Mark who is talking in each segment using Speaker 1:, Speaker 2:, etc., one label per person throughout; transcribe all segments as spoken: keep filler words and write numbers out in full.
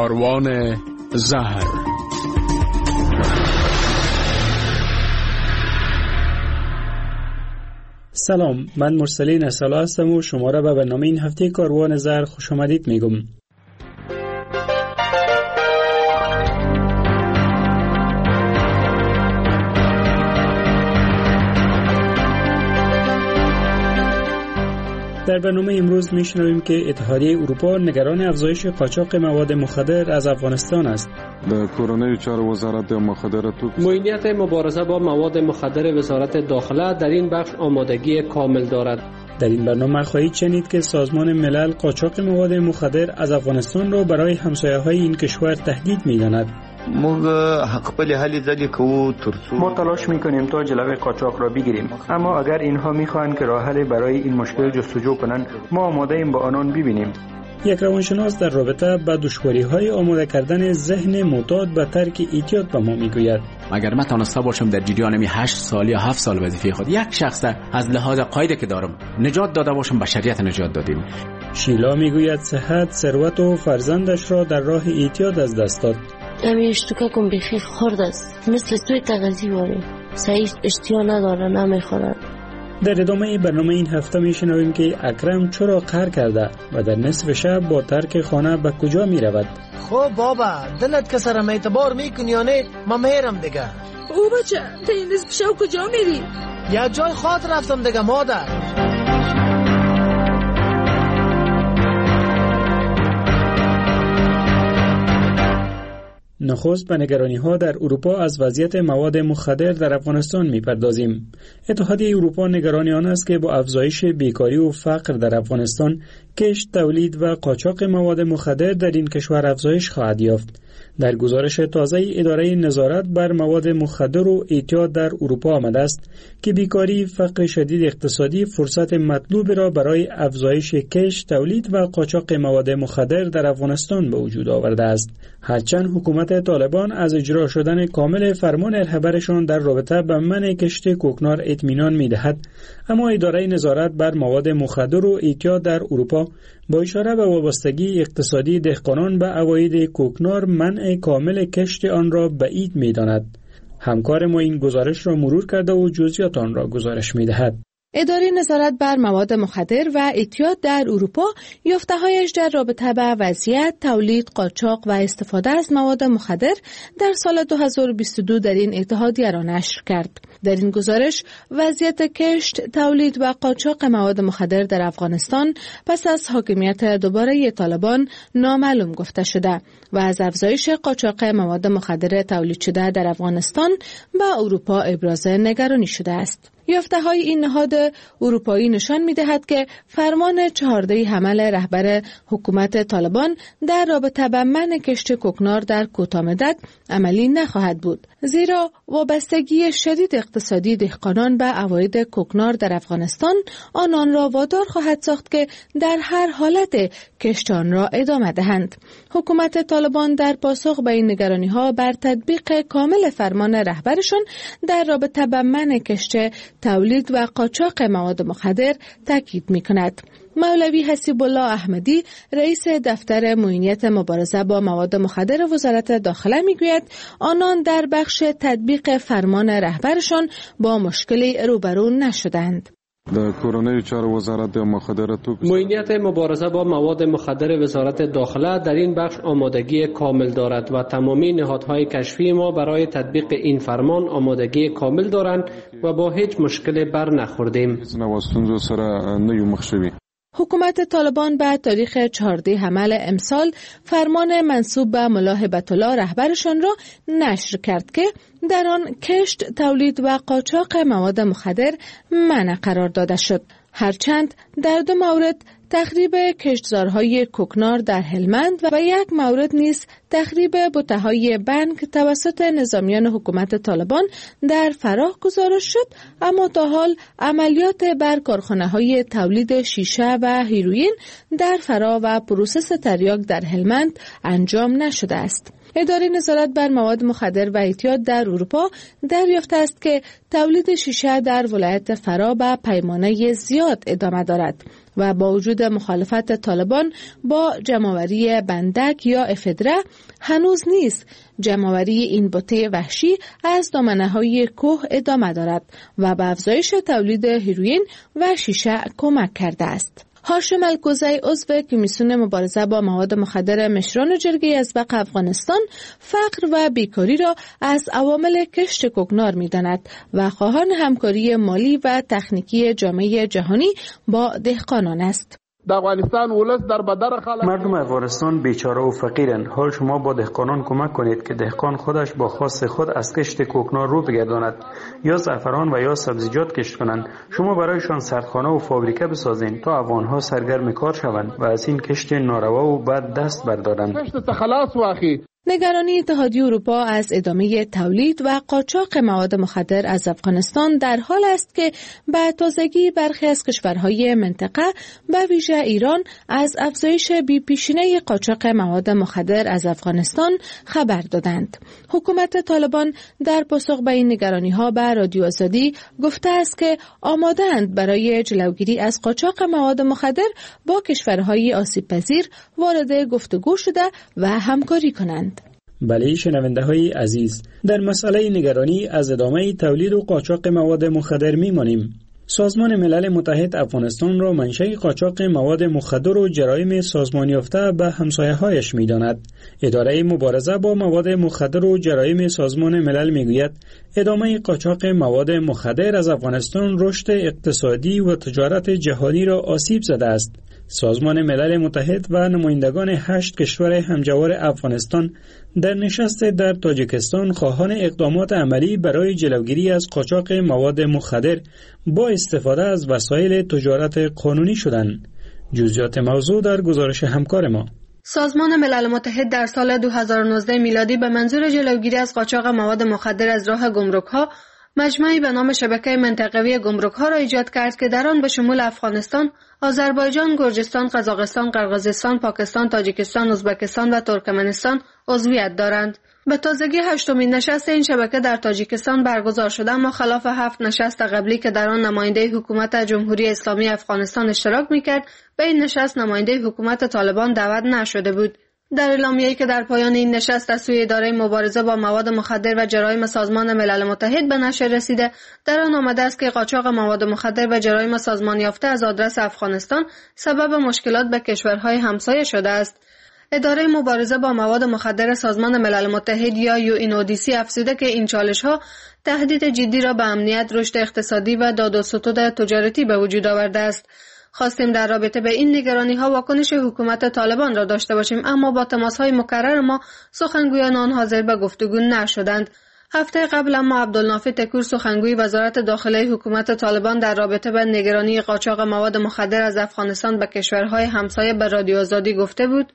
Speaker 1: کاروان زهر.
Speaker 2: سلام، من مرسلین اصلا هستم و شما را به برنامه این هفته کاروان زهر خوش آمدید میگم. در برنامه امروز میشنویم که اتحادیه اروپا نگران افزایش قاچاق مواد مخدر از افغانستان است.
Speaker 3: در کورونای چهار وزارت مخدرات
Speaker 4: معینیت مبارزه با مواد مخدر وزارت داخله در این بخش آمادگی کامل دارد.
Speaker 2: در این برنامه خواهید شنید که سازمان ملل قاچاق مواد مخدر از افغانستان را برای همسایه‌های این کشور تهدید می‌داند.
Speaker 5: ما تلاش میکنیم تا جلوی قاچاق را بگیریم، اما اگر اینها میخواهند که راه حل برای این مشکل جستجو کنند، ما آماده ایم با آنان ببینیم.
Speaker 2: یک روانشناس در رابطه با دشواری‌های آماده کردن ذهن معتاد به ترک اعتیاد به ما میگوید
Speaker 6: اگر من تانسته باشم در جریان می هشت سال یا هفت سال وظیفه خود یک شخص از لحاظ قاعده که دارم نجات داده باشم، بشریت نجات دادیم.
Speaker 2: شیلا میگوید صحت، ثروت و فرزندش را در راه اعتیاد از دست داد.
Speaker 7: امی اشتوکه کن بخیر خورد است، مثل توی تغذی واره سعید اشتیا نداره نمیخورد.
Speaker 2: در ادامه برنامه این هفته میشنویم که اکرم چرا قهر کرده و در نصف شب با ترک خانه به کجا میرود.
Speaker 8: خب بابا دلت که سرم اعتبار میکنی یا نه؟ من میرم دیگه.
Speaker 9: او بچه تا این نصف شب کجا میری؟
Speaker 8: یا جای خاطر رفتم دیگه مادر.
Speaker 2: نخست به نگرانی‌ها در اروپا از وضعیت مواد مخدر در افغانستان می‌پردازیم. اتحادیه اروپا نگران آن است که با افزایش بیکاری و فقر در افغانستان، کشت، تولید و قاچاق مواد مخدر در این کشور افزایش خواهد یافت. در گزارش تازه اداره نظارت بر مواد مخدر و اعتیاد در اروپا آمده است که بیکاری، فقر شدید اقتصادی فرصت مطلوب را برای افزایش کشت، تولید و قاچاق مواد مخدر در افغانستان به وجود آورده است. هرچند حکومت طالبان از اجرا شدن کامل فرمان رهبرشان در رابطه با منع کشت کوکنار اطمینان می‌دهد، اما اداره نظارت بر مواد مخدر و اعتیاد در اروپا با اشاره به وابستگی اقتصادی دهقانان به عواید کوکنار منع کامل کشت آن را بعید می‌داند. همکار ما این گزارش را مرور کرده و جزئیات آن را گزارش می‌دهد.
Speaker 10: اداره نظارت بر مواد مخدر و اعتیاد در اروپا یافته‌هایش در رابطه با وضعیت تولید، قاچاق و استفاده از مواد مخدر در سال دو هزار و بیست و دو در این اتحادیه را نشر کرد. در این گزارش وضعیت کشت، تولید و قاچاق مواد مخدر در افغانستان پس از حاکمیت دوباره طالبان نامعلوم گفته شده و از افزایش قاچاق مواد مخدر تولید شده در افغانستان به اروپا ابراز نگرانی شده است. یافته‌های این نهاد اروپایی نشان می‌دهد که فرمان چهارده حمل رهبر حکومت طالبان در رابطه با منع کشت کوکنار در کوتاه مدت عملی نخواهد بود، زیرا وابستگی شدید اقتصادی دهقانان به عواید کوکنار در افغانستان آنان را وادار خواهد ساخت که در هر حالت کشت آن را ادامه دهند. حکومت طالبان در پاسخ به این نگرانی‌ها بر تطبیق کامل فرمان رهبرشان در رابطه با منع کشت، تولید و قاچاق مواد مخدر تاکید می‌کند. مولوی حسیب الله احمدی رئیس دفتر معینیت مبارزه با مواد مخدر وزارت داخله میگوید آنان در بخش تطبیق فرمان رهبرشان با مشکلی روبرو نشدند.
Speaker 3: در کورونای چهار وزارت مخدرات
Speaker 4: معینیت مبارزه با مواد مخدر وزارت داخله در این بخش آمادگی کامل دارد و تمامی نهادهای کشفی ما برای تطبیق این فرمان آمادگی کامل دارند و با هیچ مشکلی بر نخوردیم.
Speaker 10: حکومت طالبان به تاریخ چهارده حمل امسال فرمان منسوب به ملا هبت الله رهبرشان را نشر کرد که در آن کشت، تولید و قاچاق مواد مخدر منع قرار داده شد. هرچند در دو مورد تخریب کشتزارهای کوکنار در هلمند و یک مورد نیز تخریب بوته‌های بنگ توسط نظامیان حکومت طالبان در فراه گزارش شد، اما تا حال عملیات بر کارخانه‌های تولید شیشه و هیروئین در فراه و پروسس تریاک در هلمند انجام نشده است. اداره نظارت بر مواد مخدر و اعتیاد در اروپا دریافته است که تولید شیشه در ولایت فرا به پیمانه زیاد ادامه دارد و با وجود مخالفت طالبان با جمع‌آوری بندک یا افدره هنوز نیست جمع‌آوری این بوته وحشی از دامنه‌های کوه ادامه دارد و به افزایش تولید هیروئین و شیشه کمک کرده است. هاشم الکوزی عضو کمیسیون مبارزه با مواد مخدر مشران جرگه ازبق افغانستان فقر و بیکاری را از عوامل کشت کوکنار می‌داند و خواهان همکاری مالی و تکنیکی جامعه جهانی با دهقانان است.
Speaker 11: افغانستان ولس در بدر خلق
Speaker 5: مردم افغانستان بیچاره و فقیرند. حال شما با دهقانان کمک کنید که دهقان خودش با خواست خود از کشت کوکنار رو بگرداند یا زعفران و یا سبزیجات کشت کنند. شما برایشان سردخانه و فابریکه بسازید تا افغانها سرگرم کار شوند و از این کشت ناروا و بد دست بردارند.
Speaker 10: نگرانی اتحادیه اروپا از ادامه تولید و قاچاق مواد مخدر از افغانستان در حال است که به تازگی برخی از کشورهای منطقه به ویژه ایران از افزایش بی‌پیشینه قاچاق مواد مخدر از افغانستان خبر دادند. حکومت طالبان در پاسخ به این نگرانی‌ها به رادیو آزادی گفته است که آماده‌اند برای جلوگیری از قاچاق مواد مخدر با کشورهای آسیب‌پذیر وارد گفتگو شده و همکاری کنند.
Speaker 2: بله شنونده های عزیز، در مسئله نگرانی از ادامه تولید و قاچاق مواد مخدر میمانیم. سازمان ملل متحد افغانستان را منشأ قاچاق مواد مخدر و جرایم سازمان یافته به همسایه‌هایش می‌داند. اداره مبارزه با مواد مخدر و جرایم سازمان ملل میگوید ادامه قاچاق مواد مخدر از افغانستان رشد اقتصادی و تجارت جهانی را آسیب زده است. سازمان ملل متحد و نمایندگان هشت کشور همجوار افغانستان در نشست در تاجیکستان خواهان اقدامات عملی برای جلوگیری از قاچاق مواد مخدر با استفاده از وسایل تجارت قانونی شدند. جزئیات موضوع در گزارش همکار ما.
Speaker 12: سازمان ملل متحد در سال دو هزار و نوزده میلادی به منظور جلوگیری از قاچاق مواد مخدر از راه گمرک‌ها مجمعی به نام شبکه منطقوی گمرک‌ها را ایجاد کرد که در آن به شمول افغانستان، آذربایجان، گرجستان، قزاقستان، قرقیزستان، پاکستان، تاجیکستان، ازبکستان و ترکمنستان عضویت دارند. به تازگی هشتمین نشست این شبکه در تاجیکستان برگزار شده، اما خلاف هفت نشست قبلی که در آن نماینده حکومت جمهوری اسلامی افغانستان اشتراک می‌کرد، به این نشست نماینده حکومت طالبان دعوت نشده بود. در اعلامیه‌ای که در پایان این نشست از سوی اداره مبارزه با مواد مخدر و جرایم سازمان ملل متحد به نشر رسیده، در آن آمده است که قاچاق مواد مخدر و جرایم سازمان یافته از آدرس افغانستان سبب مشکلات به کشورهای همسایه شده است. اداره مبارزه با مواد مخدر سازمان ملل متحد یا یو این او دی سی افزوده که این چالش‌ها تهدید جدی را به امنیت، رشد اقتصادی و داد و ستد تجارتی به وجود آورده است. خواستیم در رابطه به این نگرانی‌ها واکنش حکومت طالبان را داشته باشیم، اما با تماس‌های مکرر ما سخنگویان آن حاضر به گفتگو نشدند. هفته قبل اما عبدالنافع تکور سخنگوی وزارت داخله حکومت طالبان در رابطه به نگرانی قاچاق مواد مخدر از افغانستان به کشورهای همسایه به رادیو آزادی گفته بود: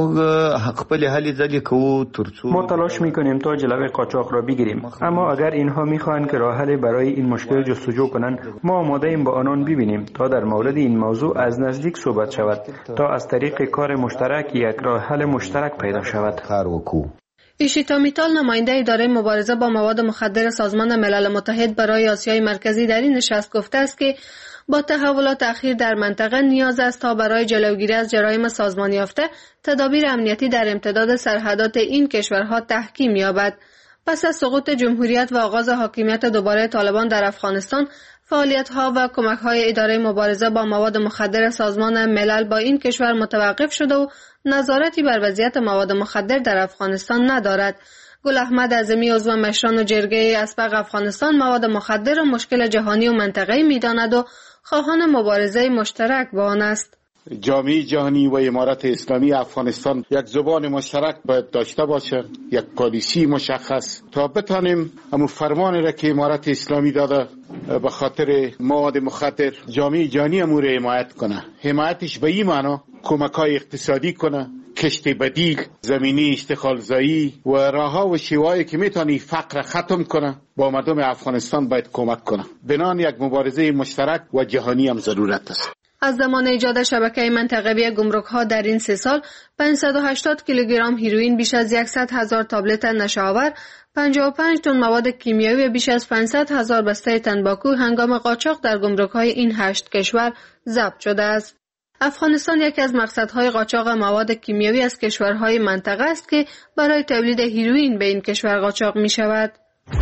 Speaker 5: ما تلاش میکنیم تا جلوی قاچاق را بگیریم، اما اگر اینها میخواهند که راه حل برای این مشکل جستجو کنند، ما آماده ایم با آنان ببینیم تا در مورد این موضوع از نزدیک صحبت شود تا از طریق کار مشترک یک راه حل مشترک پیدا شود.
Speaker 12: ایشیتا میتال نماینده اداره مبارزه با مواد مخدر سازمان ملل متحد برای آسیای مرکزی در این نشست گفته است که با تحولات اخیر در منطقه نیاز است تا برای جلوگیری از جرایم سازمان یافته تدابیر امنیتی در امتداد سرحدات این کشورها تحکیم یابد. پس از سقوط جمهوریت و آغاز حاکمیت دوباره طالبان در افغانستان، فعالیت‌ها و کمک‌های اداره مبارزه با مواد مخدر سازمان ملل با این کشور متوقف شده و نظارتی بر وضعیت مواد مخدر در افغانستان ندارد. گل احمد اعظمی عضو مشران و جرگه ازبق افغانستان مواد مخدر را مشکل جهانی و منطقه‌ای می‌داند و خواهان مبارزه مشترک با آن است.
Speaker 11: جامعه جهانی و امارت اسلامی افغانستان یک زبان مشترک باید داشته باشه، یک پالیسی مشخص تا بتانیم همون فرمانی را که امارت اسلامی داده به خاطر مواد مخدر جامعه جهانی امور حمایت کنه. حمایتش به این معنا کمک‌های اقتصادی کنه، کشت بدیل، زمینی اشتغالزایی و راه‌ها و شیوه‌ای که میتونی فقر ختم کنه با مردم افغانستان باید کمک کنه. بنان یک مبارزه مشترک و جهانی هم ضرورت است.
Speaker 12: از زمان ایجاد شبکه منطقوی گمرک‌ها در این سه سال پانصد و هشتاد کیلوگرم هیروئین، بیش از صد هزار تابلت نشه‌آور، پنجاه و پنج تن مواد کیمیایی و بیش از پانصد هزار بسته تنباکو هنگام قاچاق در گمرک‌های این هشت کشور ضبط شده است. افغانستان یکی از مقصدهای قاچاق مواد کیمیایی از کشورهای منطقه است که برای تولید هیروئین به این کشور قاچاق می شود.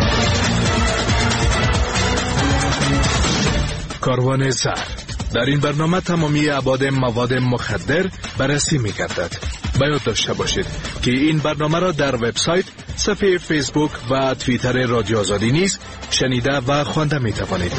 Speaker 13: کاروان زهر در این برنامه تمامی ابعاد مواد مخدر بررسی می گردد. باید داشته باشید که این برنامه را در وبسایت، صفحه فیسبوک و توییتر رادیو آزادی نیز شنیده و خوانده می توانید.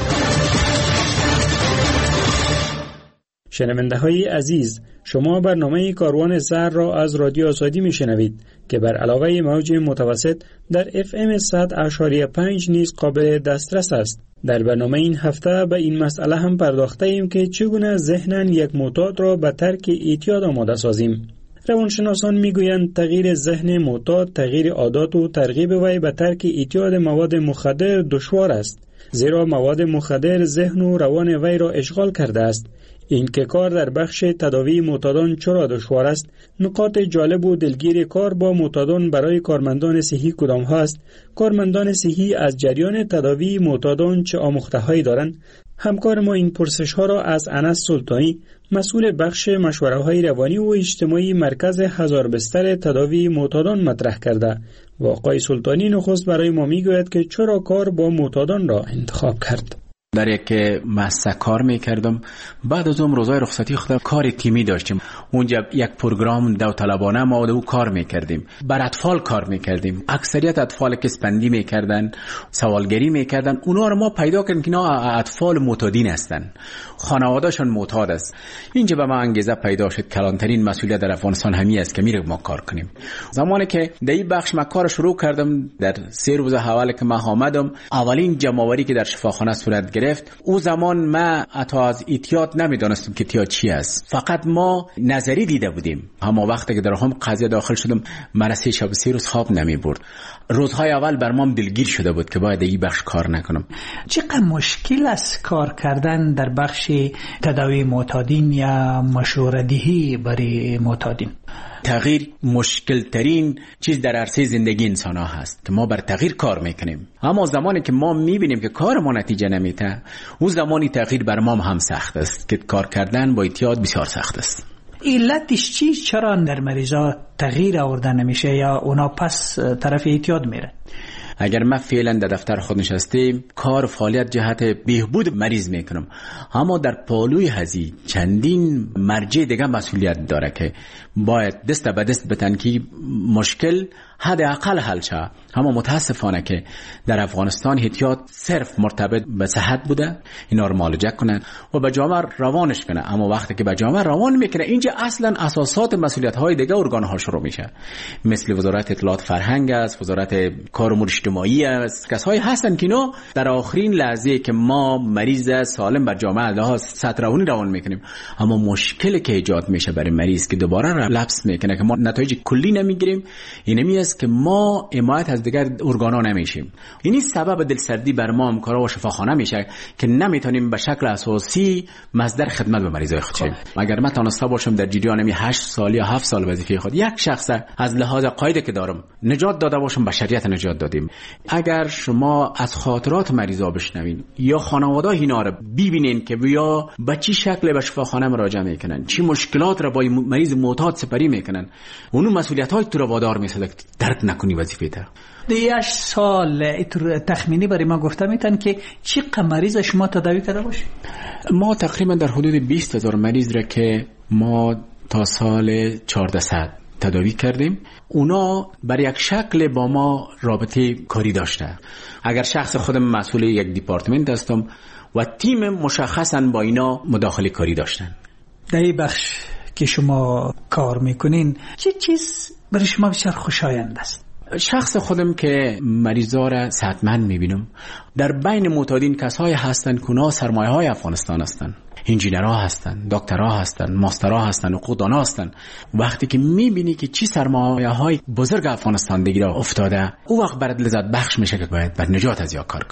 Speaker 2: شنونده های عزیز، شما برنامه کاروان زهر را از رادیو آزادی می شنوید که بر علاوه موج متوسط در اف ام صد اشاری پنج نیز قابل دسترس است. در برنامه این هفته به این مسئله هم پرداخته ایم که چگونه ذهناً یک معتاد را به ترک اعتیاد آماده سازیم. روانشناسان میگویند تغییر ذهن معتاد، تغییر عادات و ترغیب وی به ترک اعتیاد مواد مخدر دشوار است، زیرا مواد مخدر ذهن و روان وی را اشغال کرده است. این که کار در بخش تداوی معتادان چرا دشوار است، نکات جالب و دلگیر کار با معتادان برای کارمندان صحی کدام ها است، کارمندان صحی از جریان تداوی معتادان چه آموخته هایی دارند. همکار ما این پرسش ها را از انس سلطانی، مسئول بخش مشوره های روانی و اجتماعی مرکز هزار بستر تداوی معتادان مطرح کرده و آقای سلطانی نخست برای ما میگوید که چرا کار با معتادان را انتخاب کرد.
Speaker 6: در یک مؤسسه کار میکردم. بعد از اون روزای رخصتی خودم کار تیمی داشتیم. اونجا یک پروگرام داوطلبانه ما و کار میکردیم. بر اطفال کار میکردیم. اکثریت اطفال که اسپندی میکردن، سوالگری میکردن، اونا رو ما پیدا کردیم که اینا اطفال معتادین هستن. خانواده‌شان معتاد است. اینجا به ما انگیزه پیدا شد. کلانترین مسئولیت در افغانستان همین است که میره ما کار کنیم. زمانی که در این بخش ما کار شروع کردم، در سه روز اول که ما آمدم، اولین جمع‌آوری که در شفاخانه صورت گرفت، او زمان ما حتی از اعتیاد نمیدانستم که اعتیاد چی است. فقط ما نظری دیده بودیم. اما وقتی که در هم قضیه داخل شدم، من سه شب سه روز خواب نمی برد. روزهای اول بر ما دلگیر شده بود که باید این بخش کار نکنم.
Speaker 14: چقدر مشکل است کار کردن در بخش تداوی معتادین یا مشوره دهی برای معتادین؟
Speaker 6: تغییر مشکل ترین چیز در عرصه زندگی انسان ها هست که ما بر تغییر کار میکنیم. اما زمانی که ما میبینیم که کار ما نتیجه نمیده، اون زمانی تغییر بر ما هم سخت است که کار کردن با اعتیاد بسیار سخت است.
Speaker 14: علتش چیست؟ چرا در مریضا تغییر آورده نمیشه یا اونا پس طرف اعتیاد میره؟
Speaker 6: اگر من فعلا در دفتر خود نشستیم، کار فعالیت جهت بهبود مریض میکنم، اما در پالوی هزی چندین مرجع دیگه مسئولیت داره که باید دست به دست بتن که مشکل حداقل حل شه. اما متاسفانه که در افغانستان اعتیاد صرف مرتبط به صحت بوده، اینا رو معالجه کنن و به جامعه روانش کنن. اما وقتی که به جامعه روان میکنه، اینجا اصلا اساسات مسئولیت های دیگه ارگان ها شروع میشه، مثل وزارت اطلاعات فرهنگ است، وزارت کار امور اجتماعی است، کسایی هستن که اینا در آخرین لحظه که ما مریض سالم بر جامعه لها سطح روانی روان میکنیم، اما مشکلی که ایجاد میشه برای مریض که دوباره لبس میکنه که ما نتایج کلی نمیگیریم، اینمی است که ما حمایت از دیگر ارگانا نمیشیم. این سبب دلسردی بر ما همکارا و شفاخانه میشه که نمیتونیم به شکل اساسی مصدر خدمت به مریضای خود شیم. اگر من تونسته باشم در جریان می هشت سال یا هفت سال وظیفه خود یک شخص از لحاظ قاعده که دارم نجات داده باشم، بشریت نجات دادیم. اگر شما از خاطرات مریضا بشنوین یا خانواده اینا رو ببینین که بیا به چه شکل به شفاخانه مراجعه میکنن، چه مشکلات را با مریض معتاد سپری میکنن، اون مسئولیت‌های تو رو وادار میسازه که درک نکنی وظیفه تا.
Speaker 14: دیش سال تخمینی برای ما گفته میتن که چی مریض شما تداوی کرده باشید؟
Speaker 6: ما تقریبا در حدود بیست هزار مریض را که ما تا سال چهاردهصد تداوی کردیم، اونا بر یک شکل با ما رابطه کاری داشته. اگر شخص خودم مسئول یک دیپارتمنت هستم و تیم مشخصا با اینا مداخله کاری داشتن.
Speaker 14: در این بخش که شما کار میکنین چه چیز برای شما بسیار خوشایند است؟
Speaker 6: شخص خودم که مریضا را صحتمند میبینم، در بین معتادین کسایی هستن که اونا سرمایه های افغانستان هستن، انجینرها هستن، دکترها هستن، ماسترها هستن، حقوقدانا هستن. وقتی که میبینی که چی سرمایه های بزرگ افغانستان دیگه افتاده، او وقت برات لذت بخش میشه که باید بر نجات از یا کار کنی.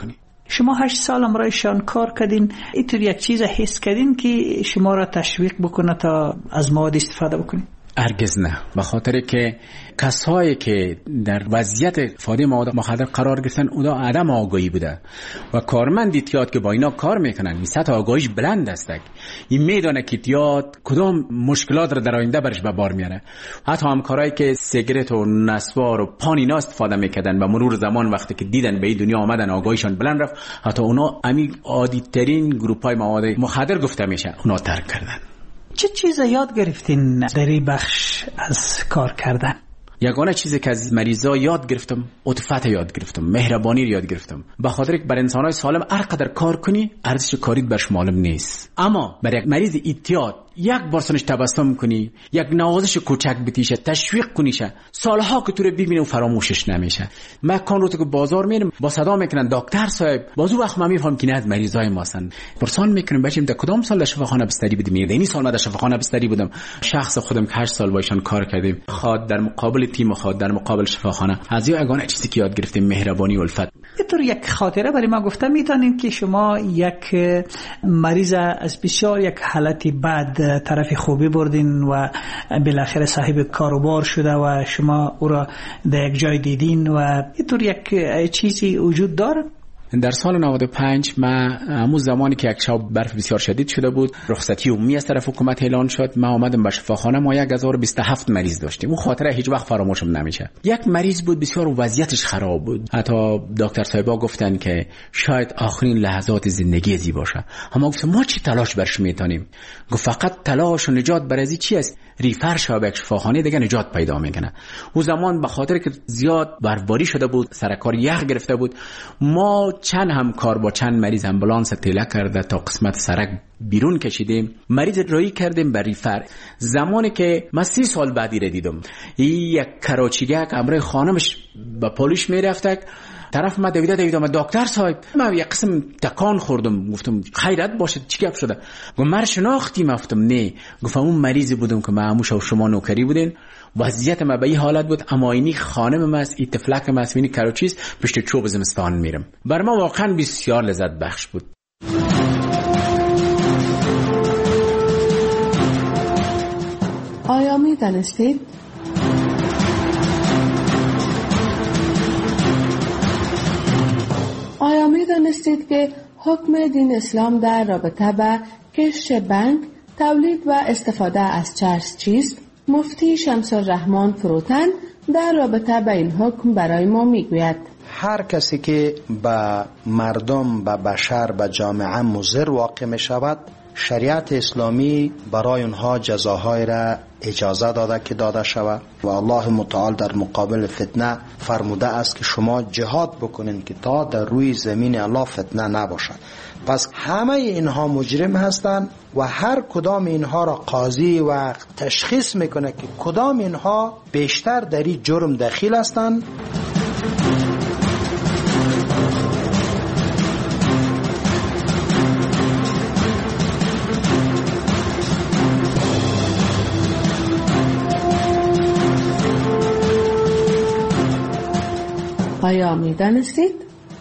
Speaker 14: شما هشت سال همراهشان کار کردین، اینطور یک چیز حس کردین که شما را تشویق بکنه تا از مواد استفاده بکنین؟
Speaker 6: هرگز نه، به خاطر که کسایی که در وضعیت استفاده مواد مخدر قرار گرفتن اونا عدم آگاهی بوده و کارمند ایتیاد که با اینا کار میکنن این سطح آگاهیش بلند است. این میدونه که ایتیاد کدام مشکلات رو در آینده برش به بار میاره. حتی همکارایی که سیگرت و نسوار و پان اینا استفاده میکردن و مرور زمان وقتی که دیدن به این دنیا آمدن آگاهیشان بلند رفت، حتی اونا امی عادی ترین گروپ های مواد مخدر گفته میشه اونا ترک کردن.
Speaker 14: چه چیز یاد گرفتین در این بخش از کار کردن؟
Speaker 6: یگانه چیزی که از مریضا یاد گرفتم عطوفت یاد گرفتم، مهربانی رو یاد گرفتم. به خاطر که بر انسانای سالم هر قدر کار کنی ارزش کاریت برش معلوم نیست، اما بر یک مریض ایتیاد یک بار سنش تبسم کنی، یک نوازش کوچک بتیشه، تشویق کنیشه، سالها که تو رو ببینه و فراموشش نمیشه. مکان رو تو که بازار میرم با صدا میکنن دکتر صاحب، بازو وقت من میفهم که نه مریضای ما هستن. پرسان میکنم بچیم در کدام سال در شفاخانه بستری بودیم؟ میگه این سال من در شفاخانه بستری بودم. شخص خودم که هشت سال باشن کار کردیم، خود در مقابل تیم، خود در مقابل شفاخانه. از یگانه چیزی که یاد گرفتیم مهربانی و الفت.
Speaker 14: اینطور یک خاطره برای ما گفتم میتونین که شما یک مریض از بسیار یک حالتی بد طرف خوبی بردین و بالاخره صاحب کاروبار شده و شما او را در یک جای دیدین و اینطور یک چیزی وجود داره؟
Speaker 6: در سال نود و پنج ما همون زمانی که یک شب برف بسیار شدید شده بود، رخصتی عمومی از طرف حکومت اعلان شد، ما آمدم به شفاخانه. ما یک هزار و بیست و هفت مریض داشتیم. اون خاطره هیچ وقت فراموشم نمیشه. یک مریض بود بسیار وضعیتش خراب بود، حتی دکتر صاحبا گفتن که شاید آخرین لحظات زندگی زی باشه. اما گفتم ما چی تلاش برش میتونیم؟ گفت فقط تلاش و نجات برای چی است؟ ریفر شو به شفاخانه دیگه نجات پیدا میکنه. اون زمان به خاطر که زیاد برفباری شده بود، سرکار یخ گرفته بود، ما چند همکار با چند مریض امبولانس تله کرده تا قسمت سرک بیرون کشیدیم، مریض رایی کردیم بر ریفر. زمانی که من سی سال بعدی رو دیدم، یک کراچیگه که امروی خانمش با پولیش میرفته، طرف ما دویده دویده ما دکتر صاحب، من یک قسم تکان خوردم، گفتم خیرت باشه چی گپ شده؟ گفت من شناختی؟ گفتم نه. گفتم اون مریضی بودم که معموش و شما نوکری بودین، وضعیت ما به این حالت بود، اما اینی خانم ما است، این طفلک ما است، اینی کراچیست، پشت چوب زمستان میرم. بر ما واقعا بسیار لذت بخش بود.
Speaker 10: آیا می دانستید آیا می دانستید که حکم دین اسلام در رابطه با کشت بنگ، تولید و استفاده از چرس چیست؟ مفتی شمس الرحمن فروتن در رابطه با این حکم برای ما می گوید:
Speaker 15: هر کسی که به مردم، به بشر، به جامعه مضر واقع می شود، شریعت اسلامی برای اونها جزاهای را اجازه داده که داده شود و الله متعال در مقابل فتنه فرموده است که شما جهاد بکنین که تا در روی زمین الله فتنه نباشد. پس همه اینها مجرم هستند و هر کدام اینها را قاضی و تشخیص میکنه که کدام اینها بیشتر در این جرم دخیل هستند.
Speaker 10: آیا می دانستید؟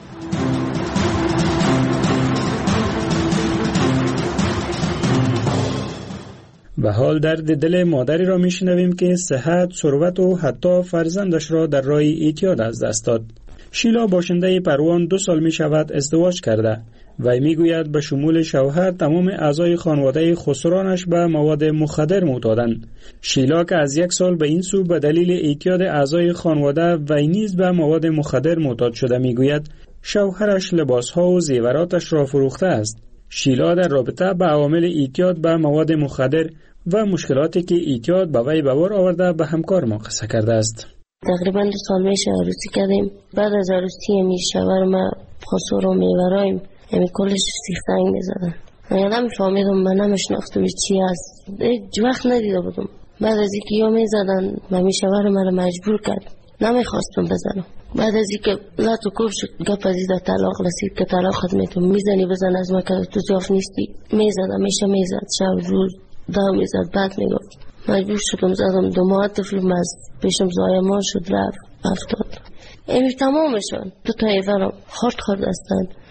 Speaker 2: به حال درد دل مادری را می شنویم که صحت، ثروت و حتی فرزندش را در راه اعتیاد از دست داد. شیلا باشنده پروان دو سال می شود ازدواج کرده و می گوید به شمول شوهر تمام اعضای خانواده خسرانش به مواد مخدر معتادند. شیلا که از یک سال به این سو به دلیل اعتیاد اعضای خانواده و نیز به مواد مخدر معتاد شده می گوید شوهرش لباسها و زیوراتش را فروخته است. شیلا در رابطه با عوامل اعتیاد به مواد مخدر و مشکلاتی که اعتیاد به وی به بار آورده به همکار ما قصه کرده است.
Speaker 7: تقریبا دو سال میشه عروسی کردیم. بعد از عروسی می شوهر ما خسر و میورایم یعنی کلش سیخ سنگ میزدن. من یادم میفهمیدم، من نمیشناختم چی هست، هیچ وقت ندیده بودم. بعد از اینکه یا میزدن من میشوهر مرا مجبور کرد، نمیخواستم بزنم. بعد از اینکه لات و کوف شد گپ از این طلاق رسید که طلاقت میتون میزنی بزن از ما که تو ضعف نیستی. میزدم میشه میزد شب روز دا میزد. بعد میگفت مجبور شدم زدم. دو ماه طفلم از پیشم زایمان شد رفت افتاد. امی تمامشون دو تا ایورم خورد خورد هستن.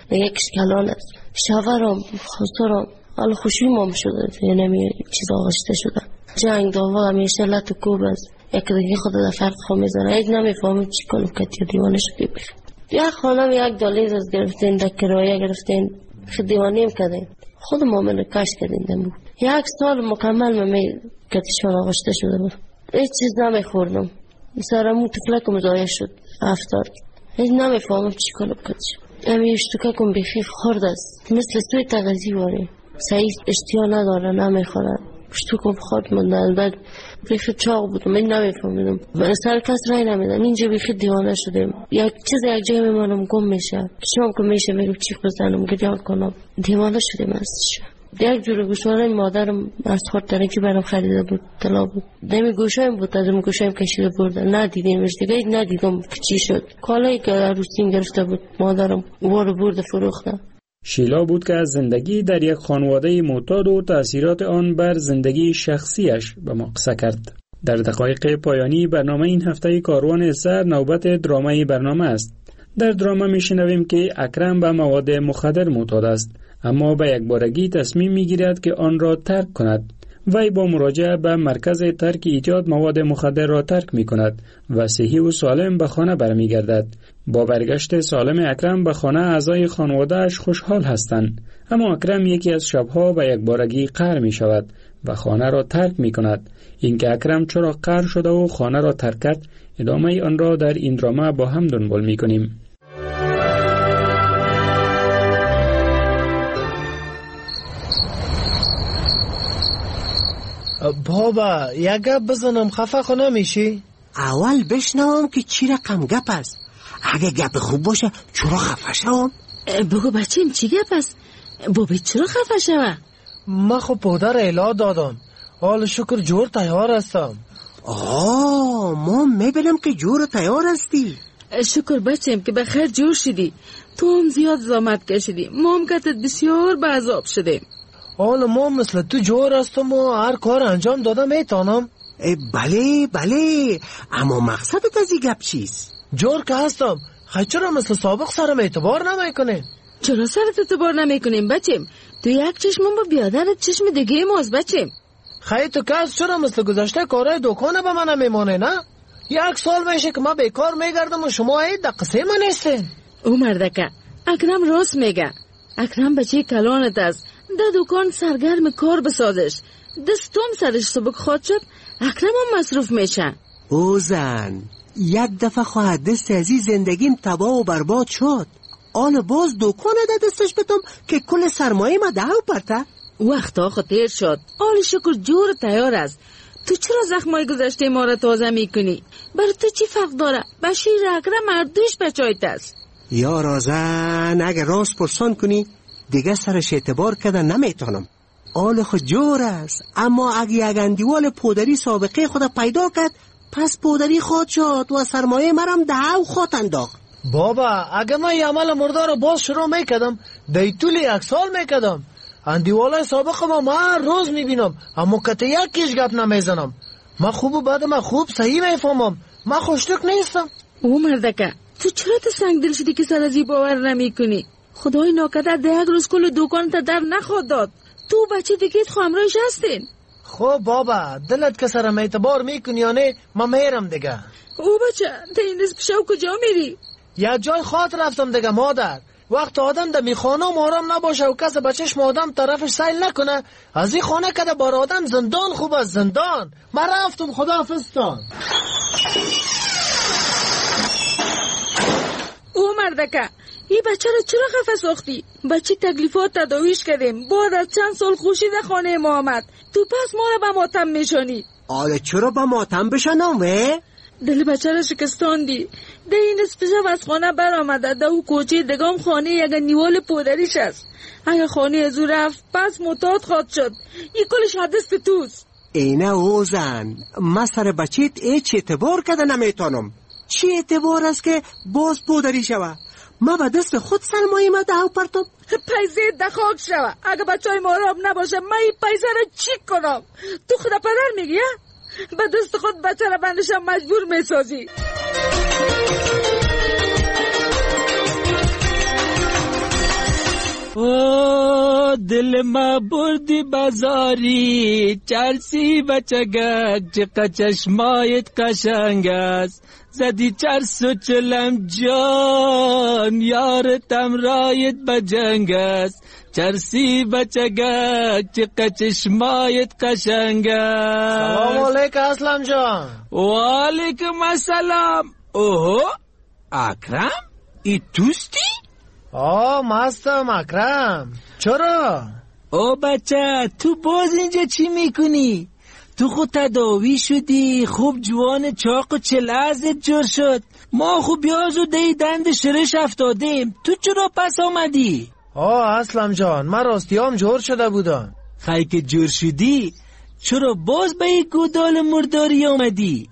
Speaker 7: یکیش کلان است. شاورم خسرم حال خوشی مام شده یعنی چیز آغشته شده. جنگ دعوا همیشه لط و کوب است. یک دیگه خود در فرق خواهم میزنه. هیچ نمیفهمید چی کنم که یا دیوانه شدی بخیر. یک خانم یک دالیز از گرفتین در کرایه گرفتین خود دیوانیم کردین. خود مامن کش کردین دمو. یک سال مکمل ممی کتیشان آغشته شده بود. هیچ چیز نمیخوردم. سرمو تفلکم ضایع شد. افتاد. هیچ نمیفهمم چی کنم کتیش. امی اشتکاکم بخیر خورد است. مثل سوی تغذی واره. سعی اشتیا نداره نمیخورد. اشتکاکم خورد مندن بعد بخیر چاق بودم. من نمیفهمیدم. من سر کس رای نمیدن. اینجا بخیر دیوانه شدم. یک چیز یک جای میمانم گم میشه. شام که میشه میرم چیخ بزنم گریان کنم. دیوانه شدم ازش. یک جور گوشواره مادرم از خورد که برام خریده بود طلا بود. دمی گوشایم بود از اون گوشایم کشیده بردن. ندیدیمش دیگه ندیدم که چی شد. کالایی که عروسیم گرفته بود مادرم وارو برده فروخته.
Speaker 2: شیلا بود که از زندگی در یک خانواده معتاد و تأثیرات آن بر زندگی شخصیش به ما قصه کرد. در دقایق پایانی برنامه این هفته کاروان اثر نوبت درامای برنامه است. در درامه میشنویم که اکرم به مواد مخدر معتاد است، اما به یک بارگی تصمیم میگیرد که آن را ترک کند. وی با مراجعه به مرکز ترک ایجاد مواد مخدر را ترک می کند و صحیح و سالم به خانه برمیگردد. با برگشت سالم اکرم به خانه اعضای خانواده‌اش خوشحال هستند، اما اکرم یکی از شبها به یک بارگی قهر می شود و خانه را ترک می کند. اینکه اکرم چرا قهر شده و خانه را ترک کرد، ادامه آن را در این درامه با هم دنبال می کنیم.
Speaker 8: بابا یک گپ بزنم خفه خو نمیشی؟
Speaker 16: اول بشنوم که چی رقم گپ است. اگه گپ خوب باشه چرا خفه شوم؟
Speaker 9: بگو بچیم چی گپ است؟ بابی چرا خفه شوم؟
Speaker 8: ما خو پدر الا دادم، حال شکر جور تیار هستم.
Speaker 16: آه ما میبینم که جور تیار هستی.
Speaker 9: شکر بچیم که بخیر جور شدی. تو هم زیاد زحمت کشیدی، ما هم کتت بسیار به عذاب شدیم.
Speaker 8: حالا ما مثل تو جور هستم و هر کار انجام دادم میتونم.
Speaker 16: بله بله، اما مقصدت از این گپ چیست؟
Speaker 8: جور که هستم، خیلی چرا مثل سابق سرم اعتبار نمیکنه؟
Speaker 9: چرا سرت اعتبار نمیکنیم بچیم؟ تو یک چشمم با بیادرت چشم دیگه ماست بچیم.
Speaker 8: خیلی تو که چرا مثل گذشته کارهای دکانه به من نمیمانه نه؟ یک سال میشه که ما بیکار میگردم و شما اید دقیقه من نیستین.
Speaker 9: او مردکه اکرم راست میگه. اکرم بچه کلانت است، در دکان سرگرم کار بسازش. دستم سرش سبک خواهد شد، اکرم هم مصروف میشه.
Speaker 16: او زن یک دفعه خواهد دست از این زندگیم تباه و برباد شد. آن باز دکان ده دستش بتم که کل سرمایه ما دهو پرته.
Speaker 9: وقتا خطیر شد، آل شکر جور تیار است. تو چرا زخمای گذشته ما را تازه میکنی؟ برای تو چی فرق داره؟ بشیر اکرم مردوش بچایت است.
Speaker 16: یا رازن اگه راست پرسان کنی دیگه سرش اعتبار کردن نمیتونم. آل خود جور است، اما اگه یک اندیوال پودری سابقه خود پیدا کرد پس پودری خود شد و سرمایه مرم دهو خود انداخت.
Speaker 8: بابا اگه من یه عمل مردار رو باز شروع میکردم دی طول یک سال میکردم. اندیوالای سابق ما ما هر روز میبینم، اما کته یکیش گپ نمیزنم. من خوب و بعد من خوب صحیح میفهمم، من خوشتک نیستم.
Speaker 9: او مردکه تو چرا تو سنگ دل شدی که سر از این باور نمی کنی؟ خدای ناکدر ده یک روز کل دکان تا در نخواد داد. تو بچه دیگیت خو همراهش هستین.
Speaker 8: خب بابا دلت که سرم اعتبار میکنی یا نه من میرم دیگه.
Speaker 9: او بچه تا این روز پیشو کجا میری؟
Speaker 8: یه جای خاطر رفتم دیگه مادر. وقت آدم در میخانه و آرام نباشه و کس بچهش آدم طرفش سیل نکنه، از این خانه که بار آدم زندان خوب از زندان. من رفتم خداحافظتان.
Speaker 9: او مردکه این بچه رو چرا خفه ساختی؟ بچه تکلیفات تداویش کردیم، بعد از چند سال خوشی در خانه ما آمد، تو پس ما رو به ماتم میشانی.
Speaker 16: آره چرا به ماتم بشنم وی؟
Speaker 9: دل بچه رو شکستاندی. ده این اسپشم از خانه بر آمده، ده او کوچه دگام خانه یک نیوال پودریش است. اگه خانه از او رفت پس متاد خواد شد. این کلش حدست توست.
Speaker 16: اینه اوزن من سر بچهت ایچ اعتبار کده نمیتونم. چی اعتبار است که باز پودری شوه؟ ما به دست خود سرمایه ما دهو پرتم.
Speaker 9: پیزه دخاک شوه. اگه بچه های ماراب نباشه من این پیزه رو چی کنم؟ تو خدا پدر میگی ها؟ به دست خود بچه رو بندشم مجبور میسازی.
Speaker 17: او دل ما بردی بازاری چرسی بچگک چقدر چشمایت قشنگ است زدی چرس و چلم جان یارتم رایت بجنگ است چرسی بچگک چقدر چشمایت قشنگ است.
Speaker 8: سلام علیکم اسلم جان.
Speaker 17: و علیکم السلام. اوه اکرم ای دوستی؟
Speaker 8: آه مستم اکرم. چرا؟
Speaker 17: او بچه تو باز اینجا چی میکنی؟ تو خود تداوی شدی خوب جوان چاق و چلازت جور شد ما خوب بیاز و دی دند شرش افتادیم تو چرا پس آمدی؟
Speaker 8: آه اسلم جان من راستیام جور شده بودم.
Speaker 17: خیلی که جور شدی چرا باز به این گودال مرداری آمدی؟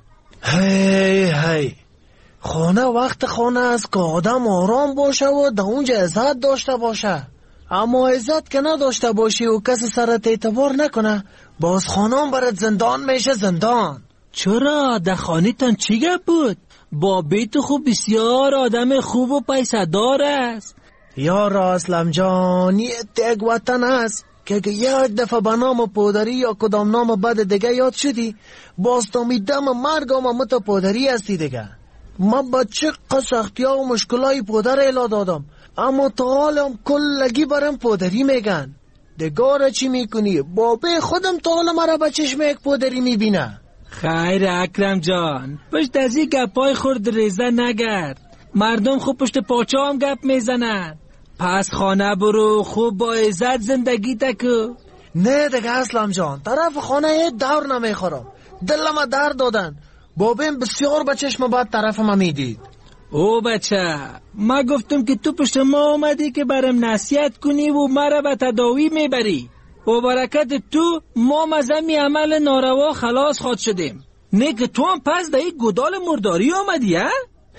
Speaker 8: هی هی خانه وقت خانه است که آدم آرام باشه و در اونجا عزت داشته باشه، اما عزت که نداشته باشی و کسی سرت اعتبار نکنه باز خانم برات زندان میشه زندان.
Speaker 17: چرا در خانه تان چی گپ بود؟ با بیت خوب بسیار آدم خوب و پیسه دار است.
Speaker 8: یار اسلم جان یه تگ وطن است که اگه یک دفعه به نام پادری یا کدام نام بد دیگه یاد شدی باز تا میدم مرگم مت پادری هستی دیگه. من بچه سختی ها و مشکلای پدر الا دادم اما تا حالم کلگی برم پدری میگن. دگاره چی میکنی؟ بابه خودم تا حال مرا به چشم یک پدری میبینه.
Speaker 17: خیر اکرم جان پشت از این گپای خورد ریزه نگرد، مردم خوب پشت پاچه هم گپ میزنن. پس خانه برو خوب با عزت زندگی تکو.
Speaker 8: نه دیگه اسلم جان طرف خانه یک دور نمیخورم، دلم درد دادن. بابیم بسیار به چشم بعد طرف ما میدید.
Speaker 17: او بچه ما گفتم که تو پشت ما آمدی که برم نصیحت کنی و مرا به تداوی میبری. با برکت تو ما مزمی عمل ناروا خلاص خود شدیم. نه که تو هم پس در این گودال مرداری آمدی ها؟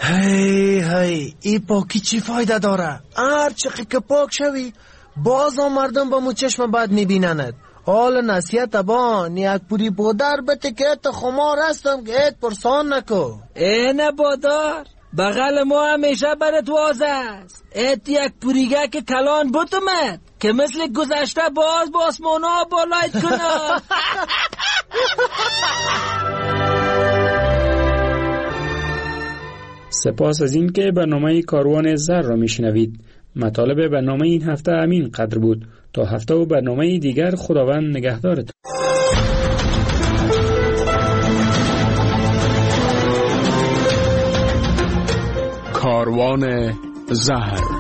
Speaker 8: هی هی ای پاکی چی فایده داره؟ هر چقی که پاک شوی باز هم مردم با مو چشم بعد میبینند. حال نصیحت بان یک پوری بودر بته که ات خمار هستم که ات پرسان نکو.
Speaker 17: اینه بادار بغل ما همیشه برات واز است. ات یک پوریگه که کلان بوتمد که مثل گذشته باز با آسمانا بالایت کنم.
Speaker 2: سپاس از این که برنامه کاروان زر را میشنوید. مطالب برنامه این هفته همین قدر بود. تا هفته و برنامه دیگر خداوند نگهدارت.
Speaker 1: کاروان زهر.